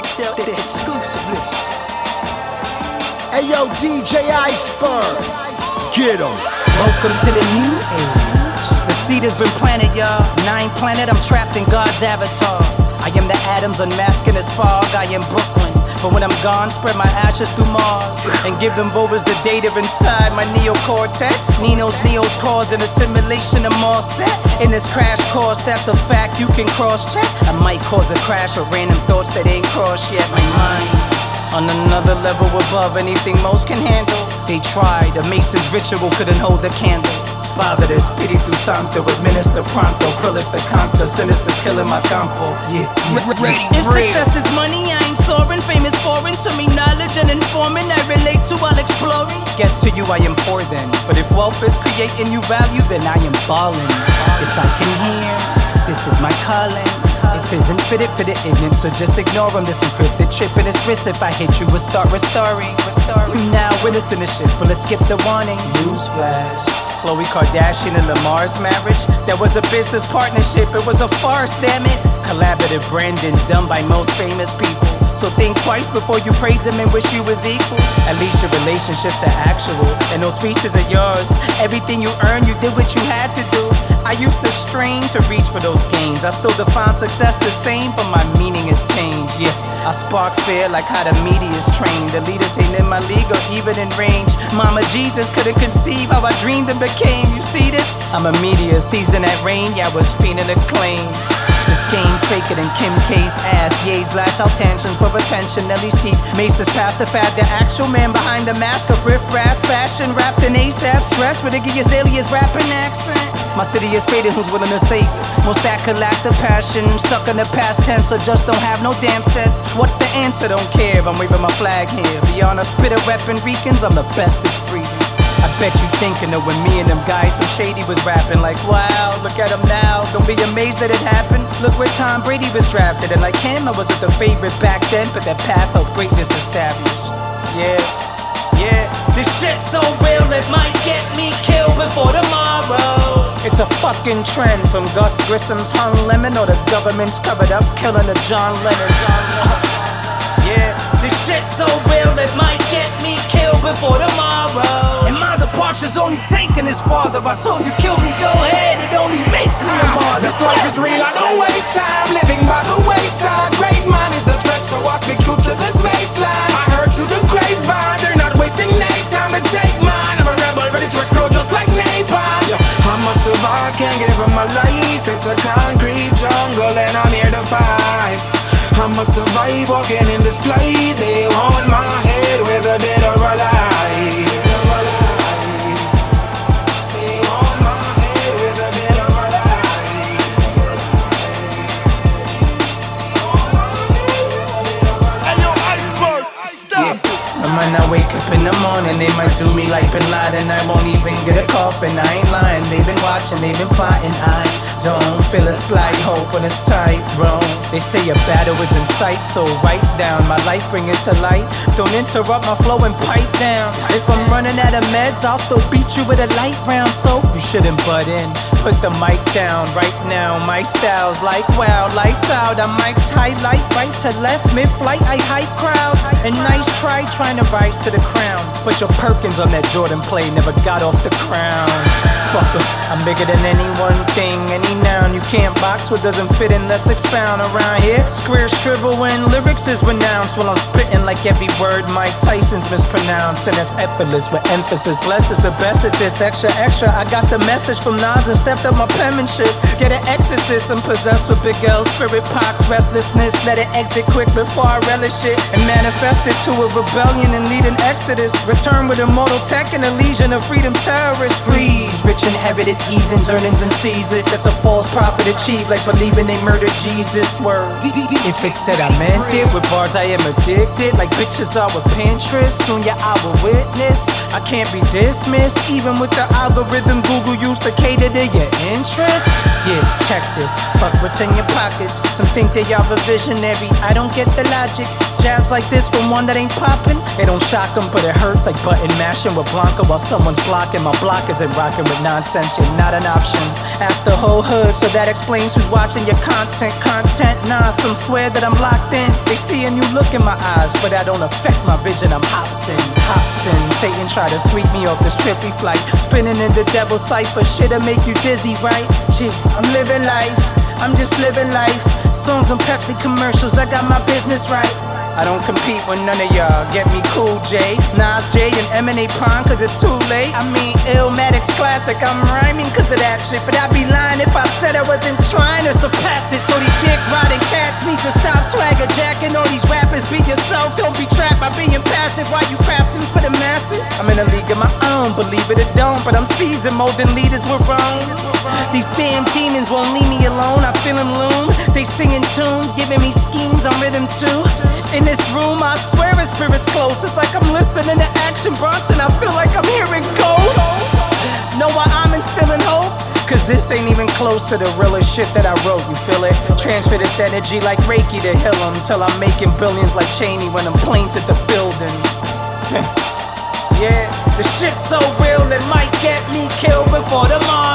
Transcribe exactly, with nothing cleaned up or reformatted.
X L, the exclusive list. Hey yo, D J Iceberg, get 'em. Welcome to the new age. The seed has been planted, y'all. And I ain't planted, I'm trapped in God's avatar. I am the atoms unmasking this fog. I am Brooklyn. But when I'm gone, spread my ashes through Mars and give them voters the data inside my neocortex. Nino's Neo's cause an assimilation of more set. In this crash course, that's a fact you can cross-check. I might cause a crash with random thoughts that ain't crossed yet. My mind's on another level above anything most can handle. They tried, a Mason's ritual couldn't hold a candle. Father, there's pity through Santo, administer pronto, prolific conquer, sinister's killing my campo. Yeah, yeah. If success is money, I ain't soaring. Fame is foreign to me, knowledge and informing. I relate to while exploring. Guess to you I am poor then, but if wealth is creating new value, then I am balling. This I can hear, this is my calling. It isn't fitted for the ignorant, so just ignore them. This encrypted trip and it's risk. If I hit you, we'll start restoring. You now witnessing the shit, but let's skip the warning. Newsflash. Khloe Kardashian and Lamar's marriage, that was a business partnership, it was a farce, damn it. Collaborative branding done by most famous people. So think twice before you praise them and wish you was equal. At least your relationships are actual, and those features are yours. Everything you earned, you did what you had to do. I used to strain to reach for those gains. I still define success the same, but my meaning has changed, yeah. I spark fear like how the media is trained. The leaders ain't in my league or even in range. Mama Jesus couldn't conceive how I dreamed and became. You see this? I'm a meteor, season that rain, yeah, I was fiending to claim. This game's faker than Kim K's ass. Ye's lash out tantrums for attention. Nelly's teeth, Mace's past the fad. The actual man behind the mask of riff-raff fashion, wrapped in ASAP stress with a Azalea's rapping accent. My city is faded, who's willing to save it? Most that could lack the passion. Stuck in the past tense, or just don't have no damn sense. What's the answer? Don't care if I'm waving my flag here. Beyond a spitter reppin' Ricans, I'm the best that's breathing. I bet you thinking that when me and them guys so shady was rapping, like wow, look at him now, don't be amazed that it happened. Look where Tom Brady was drafted, and like him, I wasn't the favorite back then, but that path of greatness established. Yeah, yeah, this shit's so real it might get me killed before tomorrow. It's a fucking trend from Gus Grissom's Hung Lemon, or the government's covered up killing a John Lennon. John Lennon. Yeah, this shit's so real it might get me killed before tomorrow. And my departure's only taking this farther. I told you kill me, go ahead, it only makes me a martyr. This life is real, I don't waste time living by the wayside. Great mind is the threat, so I speak truth to this baseline. I heard you the grapevine, they're not wasting any time to take mine. I'm a rebel ready to explode just like napalm. Yeah, I must survive, can't give up my life. It's a concrete jungle and I'm here to fight. I must survive walking in this plight. They want my head whether dead or alive. They want my head whether dead or alive. Hey yo, Iceberg, stop. Yeah. I might not wake up in the morning, they might do me like Bin Laden. I won't even get a coffin, I ain't lying. They've been watching, they've been plotting. I don't feel a slight hope when it's tight, wrong. They say a battle is in sight, so write down my life, bring it to light. Don't interrupt my flow and pipe down. If I'm running out of meds, I'll still beat you with a light round. So you shouldn't butt in, put the mic down right now. My style's like wow, lights out. I mic's highlight right to left, mid-flight I hype crowds. And nice try trying to rise to the crown, but your Perkins on that Jordan play never got off the crown. Fuck em, I'm bigger than any one thing, any noun. You can't box what doesn't fit in, let's expound around here. Square shrivel when lyrics is renounced, while I'm spitting like every word Mike Tyson's mispronounced. And that's effortless with emphasis. Bless is the best at this, extra extra. I got the message from Nas and stepped up my penmanship. Get an exorcist, I'm possessed with Big L spirit pox, restlessness. Let it exit quick before I relish it, and manifest it to a rebellion and lead an exodus. Return with immortal tech and a legion of freedom terrorists. Freeze, rich inherited heathens, earnings and seize it. That's a false prophet achieved, like believing they murdered Jesus. Word. If it said I meant it, with bars I am addicted, like bitches are with Pinterest. Soon your I will witness, I can't be dismissed, even with the algorithm Google used to cater to your interests. Yeah, check this, fuck what's in your pockets. Some think they are a visionary, I don't get the logic. jabs like this from one that ain't popping. It don't shock them, but it hurts like button mashing with Blanca while someone's blocking. My block isn't rocking with nonsense, you're not an option. Ask the whole hood, so that explains who's watching your content. Content, nah, some swear that I'm locked in. They see a new look in my eyes, but that don't affect my vision. I'm hopsin', hopsin'. Satan try to sweep me off this trippy flight. Spinning in the devil's cipher, shit'll make you dizzy, right? Gee, I'm living life, I'm just living life. Songs on Pepsi commercials, I got my business right. I don't compete with none of y'all, get me Cool J, Nas J and M and A Prime cause it's too late. I mean Illmatic's classic, I'm rhyming cause of that shit. But I'd be lying if I said I wasn't trying to surpass it. So these dick riding cats need to stop swagger jacking. All these rappers, be yourself, don't be trapped by being passive while you crafting for the masses. I'm in a league of my own, believe it or don't, but I'm seasoned, molding leaders with wrong. These damn demons won't leave me alone, I feel them loom. They singing tunes, giving me schemes on rhythm too. In this room, I swear his spirit's close. It's like I'm listening to Action Bronson, I feel like I'm hearing ghosts. Know why I'm instilling hope? Cause this ain't even close to the realest shit that I wrote, you feel it? Transfer this energy like Reiki to heal 'em, till I'm making billions like Cheney when I'm planes at the buildings. Yeah, the shit's so real it might get me killed before tomorrow.